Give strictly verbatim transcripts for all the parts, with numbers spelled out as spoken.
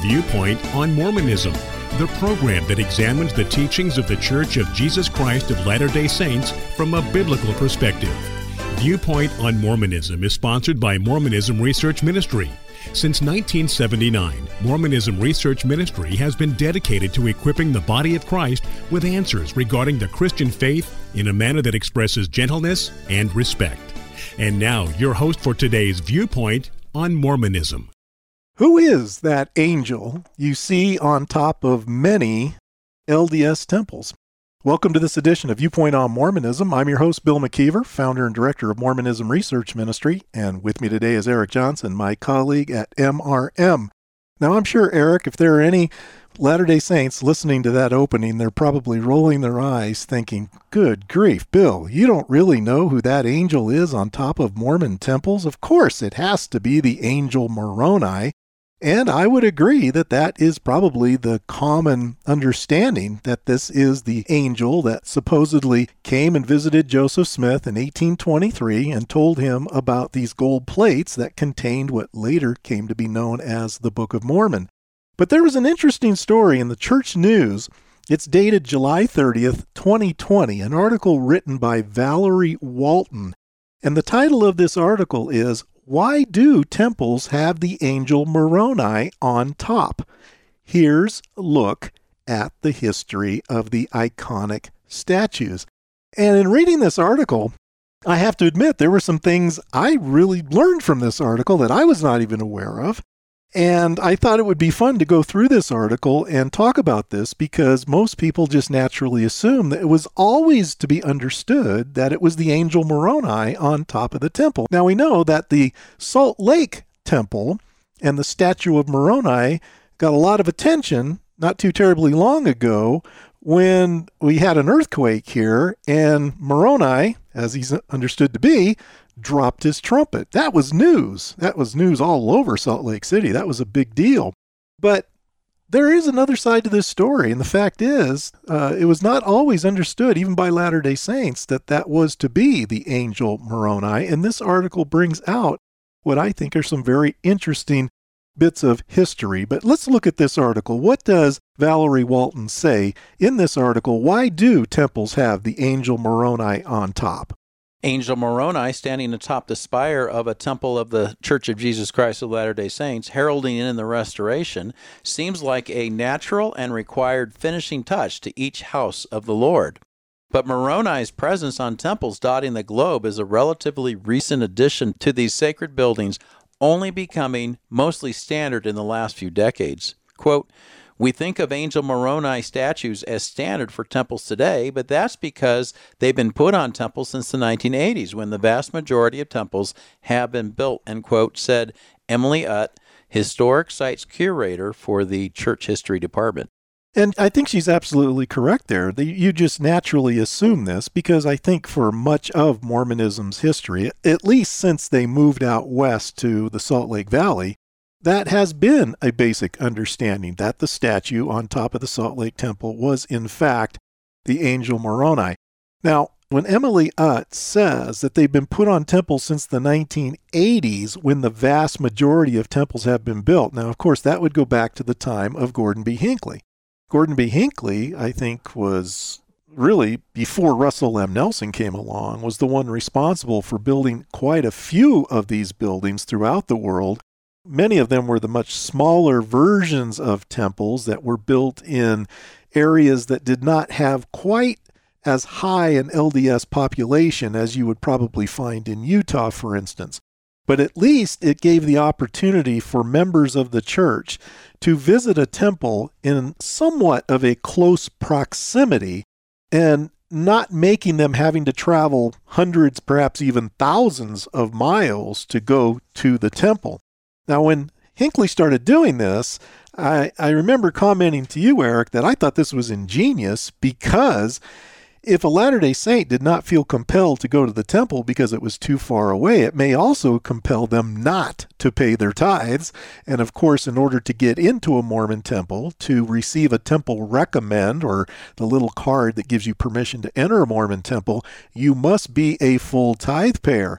Viewpoint on Mormonism, the program that examines the teachings of the Church of Jesus Christ of Latter-day Saints from a biblical perspective. Viewpoint on Mormonism is sponsored by Mormonism Research Ministry. Since nineteen seventy-nine, Mormonism Research Ministry has been dedicated to equipping the body of Christ with answers regarding the Christian faith in a manner that expresses gentleness and respect. And now, your host for today's Viewpoint on Mormonism. Who is that angel you see on top of many L D S temples? Welcome to this edition of Viewpoint on Mormonism. I'm your host, Bill McKeever, founder and director of Mormonism Research Ministry, and with me today is Eric Johnson, my colleague at M R M. Now, I'm sure, Eric, if there are any Latter-day Saints listening to that opening, they're probably rolling their eyes thinking, good grief, Bill, you don't really know who that angel is on top of Mormon temples? Of course, it has to be the angel Moroni. And I would agree that that is probably the common understanding, that this is the angel that supposedly came and visited Joseph Smith in eighteen twenty-three and told him about these gold plates that contained what later came to be known as the Book of Mormon. But there was an interesting story in the Church News. It's dated July thirtieth, twenty twenty, an article written by Valerie Walton. And the title of this article is, "Why do temples have the angel Moroni on top?" Here's a look at the history of the iconic statues. And in reading this article, I have to admit there were some things I really learned from this article that I was not even aware of. And I thought it would be fun to go through this article and talk about this because most people just naturally assume that it was always to be understood that it was the angel Moroni on top of the temple. Now we know that the Salt Lake Temple and the statue of Moroni got a lot of attention not too terribly long ago when we had an earthquake here and Moroni, as he's understood to be, dropped his trumpet. That was news. That was news all over Salt Lake City. That was a big deal. But there is another side to this story, and the fact is, uh, it was not always understood, even by Latter-day Saints, that that was to be the angel Moroni, and this article brings out what I think are some very interesting bits of history. But let's look at this article. What does Valerie Walton say in this article? Why do temples have the angel Moroni on top? Angel Moroni standing atop the spire of a temple of the Church of Jesus Christ of Latter-day Saints, heralding in the restoration, seems like a natural and required finishing touch to each house of the Lord. But Moroni's presence on temples dotting the globe is a relatively recent addition to these sacred buildings, only becoming mostly standard in the last few decades. Quote, "We think of Angel Moroni statues as standard for temples today, but that's because they've been put on temples since the nineteen eighties, when the vast majority of temples have been built," end quote, said Emily Utt, Historic Sites Curator for the Church History Department. And I think she's absolutely correct there. You just naturally assume this because I think for much of Mormonism's history, at least since they moved out west to the Salt Lake Valley, that has been a basic understanding that the statue on top of the Salt Lake Temple was, in fact, the angel Moroni. Now, when Emily Utt says that they've been put on temples since the nineteen eighties, when the vast majority of temples have been built, now, of course, that would go back to the time of Gordon B. Hinckley. Gordon B. Hinckley, I think, was really, before Russell M. Nelson came along, was the one responsible for building quite a few of these buildings throughout the world. Many of them were the much smaller versions of temples that were built in areas that did not have quite as high an L D S population as you would probably find in Utah, for instance. But at least it gave the opportunity for members of the church to visit a temple in somewhat of a close proximity and not making them having to travel hundreds, perhaps even thousands of miles to go to the temple. Now, when Hinckley started doing this, I, I remember commenting to you, Eric, that I thought this was ingenious because if a Latter-day Saint did not feel compelled to go to the temple because it was too far away, it may also compel them not to pay their tithes. And of course, in order to get into a Mormon temple, to receive a temple recommend, or the little card that gives you permission to enter a Mormon temple, you must be a full tithe payer.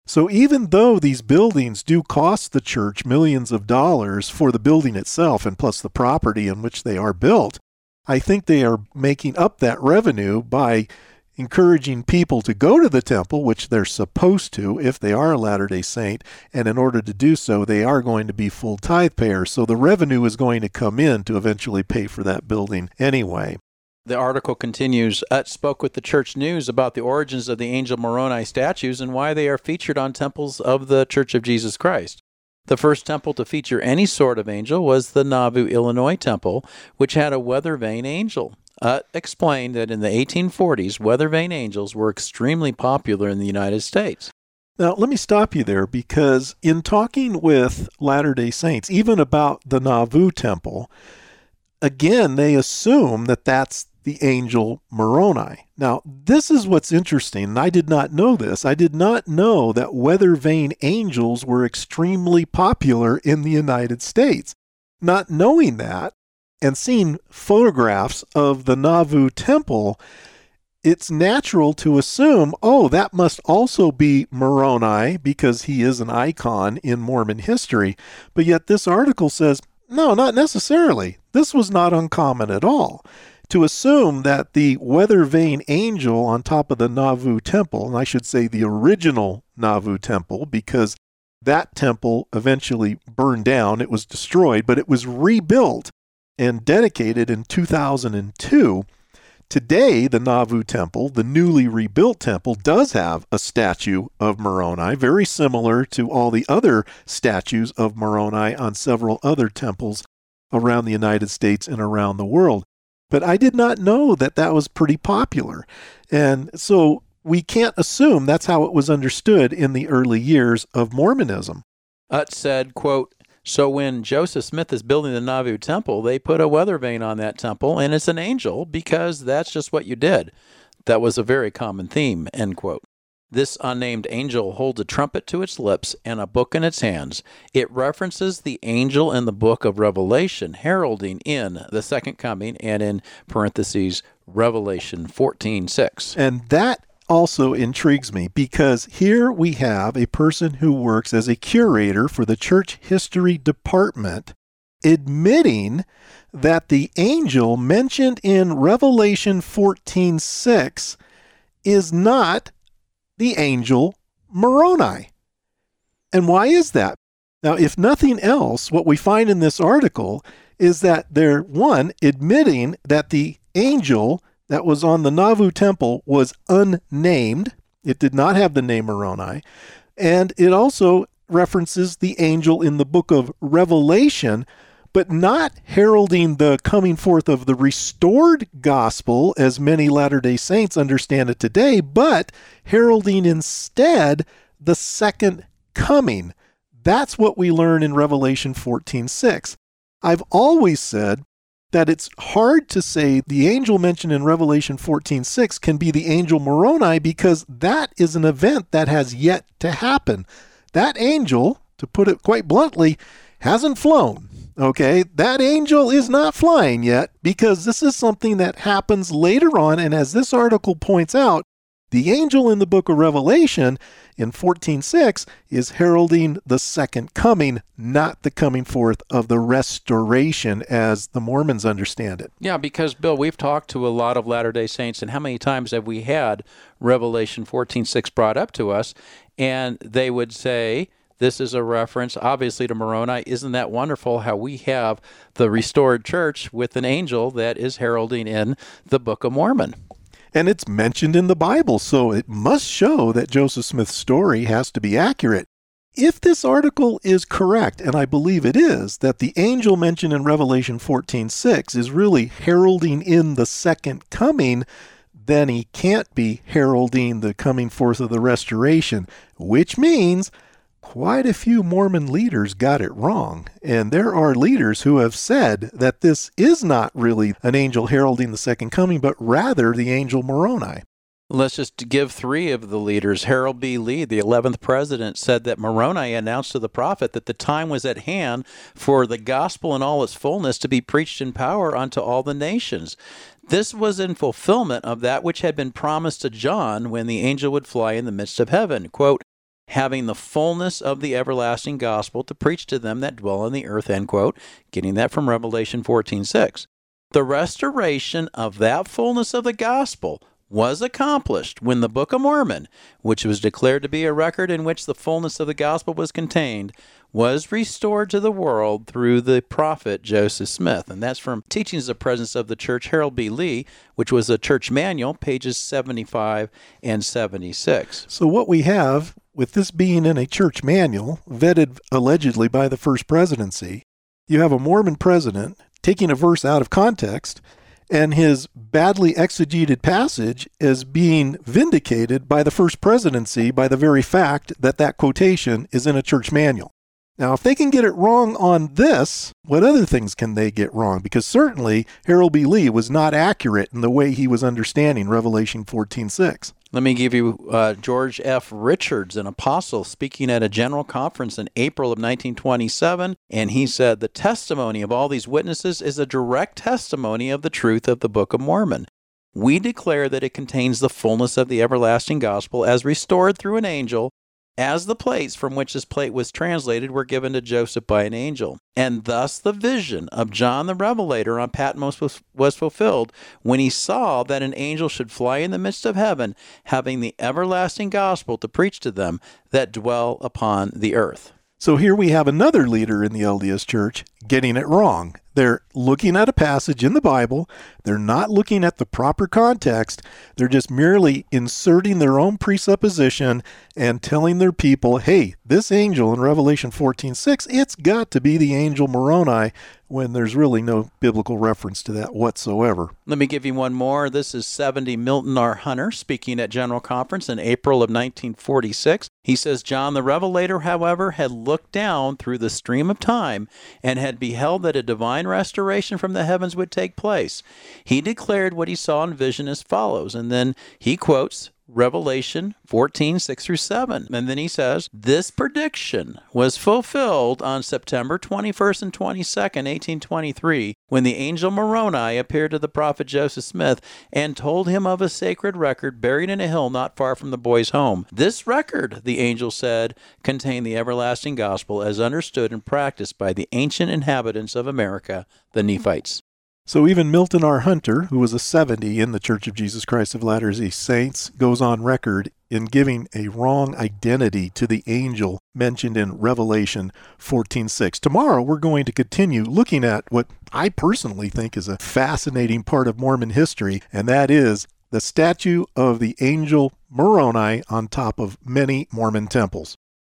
So even though these buildings do cost the church millions of dollars for the building itself and plus the property in which they are built, I think they are making up that revenue by encouraging people to go to the temple, which they're supposed to if they are a Latter-day Saint, and in order to do so, they are going to be full tithe payers. So the revenue is going to come in to eventually pay for that building anyway. The article continues, Utz spoke with the Church News about the origins of the angel Moroni statues and why they are featured on temples of the Church of Jesus Christ. The first temple to feature any sort of angel was the Nauvoo, Illinois temple, which had a weather vane angel. Ut explained that in the eighteen forties, weather vane angels were extremely popular in the United States. Now, let me stop you there, because in talking with Latter-day Saints, even about the Nauvoo temple, again, they assume that that's the angel Moroni. Now, this is what's interesting, and I did not know this. I did not know that weather vane angels were extremely popular in the United States. Not knowing that, and seeing photographs of the Nauvoo temple, it's natural to assume, oh, that must also be Moroni, because he is an icon in Mormon history. But yet this article says, no, not necessarily. This was not uncommon at all. To assume that the weather vane angel on top of the Nauvoo temple, and I should say the original Nauvoo temple, because that temple eventually burned down, it was destroyed, but it was rebuilt and dedicated in two thousand two. Today, the Nauvoo temple, the newly rebuilt temple, does have a statue of Moroni, very similar to all the other statues of Moroni on several other temples around the United States and around the world. But I did not know that that was pretty popular. And so we can't assume that's how it was understood in the early years of Mormonism. Utz said, quote, so when Joseph Smith is building the Nauvoo temple, they put a weather vane on that temple, and it's an angel because that's just what you did. That was a very common theme, end quote. This unnamed angel holds a trumpet to its lips and a book in its hands. It references the angel in the book of Revelation, heralding in the second coming, and in parentheses, Revelation fourteen six. And that also intrigues me, because here we have a person who works as a curator for the church history department admitting that the angel mentioned in Revelation fourteen six is not the angel Moroni. And why is that? Now, if nothing else, what we find in this article is that they're, one, admitting that the angel that was on the Nauvoo temple was unnamed. It did not have the name Moroni. And it also references the angel in the book of Revelation, but not heralding the coming forth of the restored gospel as many Latter-day Saints understand it today, but heralding instead the second coming. That's what we learn in Revelation fourteen six. I've always said that it's hard to say the angel mentioned in Revelation fourteen six can be the angel Moroni, because that is an event that has yet to happen. That angel, to put it quite bluntly, hasn't flown. Okay, that angel is not flying yet, because this is something that happens later on, and as this article points out, the angel in the book of Revelation in fourteen six is heralding the second coming, not the coming forth of the restoration as the Mormons understand it. Yeah, because, Bill, we've talked to a lot of Latter-day Saints, and how many times have we had Revelation fourteen six brought up to us, and they would say, this is a reference, obviously, to Moroni. Isn't that wonderful how we have the restored church with an angel that is heralding in the Book of Mormon? And it's mentioned in the Bible, so it must show that Joseph Smith's story has to be accurate. If this article is correct, and I believe it is, that the angel mentioned in Revelation fourteen six is really heralding in the second coming, then he can't be heralding the coming forth of the restoration, which means quite a few Mormon leaders got it wrong. And there are leaders who have said that this is not really an angel heralding the second coming, but rather the angel Moroni. Let's just give three of the leaders. Harold B. Lee, the eleventh president, said that Moroni announced to the prophet that the time was at hand for the gospel in all its fullness to be preached in power unto all the nations. This was in fulfillment of that which had been promised to John when the angel would fly in the midst of heaven. Quote, having the fullness of the everlasting gospel to preach to them that dwell on the earth, end quote, getting that from Revelation fourteen six. The restoration of that fullness of the gospel was accomplished when the Book of Mormon, which was declared to be a record in which the fullness of the gospel was contained, was restored to the world through the prophet Joseph Smith. And that's from Teachings of the Presence of the Church, Harold B. Lee, which was a church manual, pages seventy-five and seventy-six. So what we have, with this being in a church manual, vetted allegedly by the First Presidency, you have a Mormon president taking a verse out of context, and his badly exegeted passage is being vindicated by the First Presidency by the very fact that that quotation is in a church manual. Now, if they can get it wrong on this, what other things can they get wrong? Because certainly Harold B. Lee was not accurate in the way he was understanding Revelation fourteen six. Let me give you uh, George F. Richards, an apostle, speaking at a general conference in April of nineteen twenty-seven, and he said, "The testimony of all these witnesses is a direct testimony of the truth of the Book of Mormon. We declare that it contains the fullness of the everlasting gospel as restored through an angel, as the plates from which this plate was translated were given to Joseph by an angel. And thus the vision of John the Revelator on Patmos was, was fulfilled when he saw that an angel should fly in the midst of heaven, having the everlasting gospel to preach to them that dwell upon the earth." So here we have another leader in the L D S Church getting it wrong. They're looking at a passage in the Bible. They're not looking at the proper context. They're just merely inserting their own presupposition and telling their people, hey, this angel in Revelation fourteen six, it's got to be the angel Moroni, when there's really no biblical reference to that whatsoever. Let me give you one more. This is seventy Milton R. Hunter speaking at General Conference in April of nineteen forty-six. He says, "John the Revelator, however, had looked down through the stream of time and had beheld that a divine restoration from the heavens would take place. He declared what he saw in vision as follows," and then he quotes Revelation fourteen, six through seven. And then he says, "This prediction was fulfilled on September twenty-first and twenty-second, eighteen twenty-three, when the angel Moroni appeared to the prophet Joseph Smith and told him of a sacred record buried in a hill not far from the boy's home. This record," the angel said, "contained the everlasting gospel as understood and practiced by the ancient inhabitants of America, the Nephites." So even Milton R. Hunter, who was a seventy in the Church of Jesus Christ of Latter-day Saints, goes on record in giving a wrong identity to the angel mentioned in Revelation fourteen six. Tomorrow we're going to continue looking at what I personally think is a fascinating part of Mormon history, and that is the statue of the angel Moroni on top of many Mormon temples.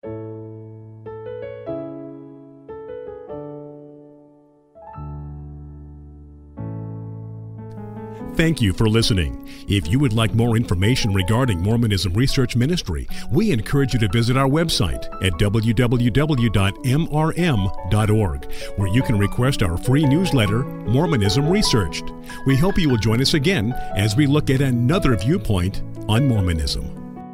Thank you for listening. If you would like more information regarding Mormonism Research Ministry, we encourage you to visit our website at w w w dot m r m dot org, where you can request our free newsletter, Mormonism Researched. We hope you will join us again as we look at another viewpoint on Mormonism.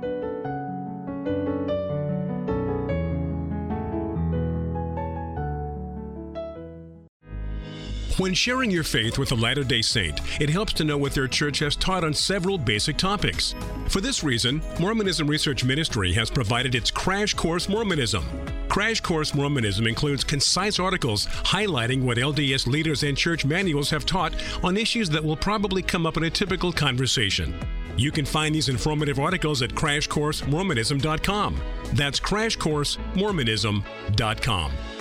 When sharing your faith with a Latter-day Saint, it helps to know what their church has taught on several basic topics. For this reason, Mormonism Research Ministry has provided its Crash Course Mormonism. Crash Course Mormonism includes concise articles highlighting what L D S leaders and church manuals have taught on issues that will probably come up in a typical conversation. You can find these informative articles at crash course mormonism dot com. That's crash course mormonism dot com.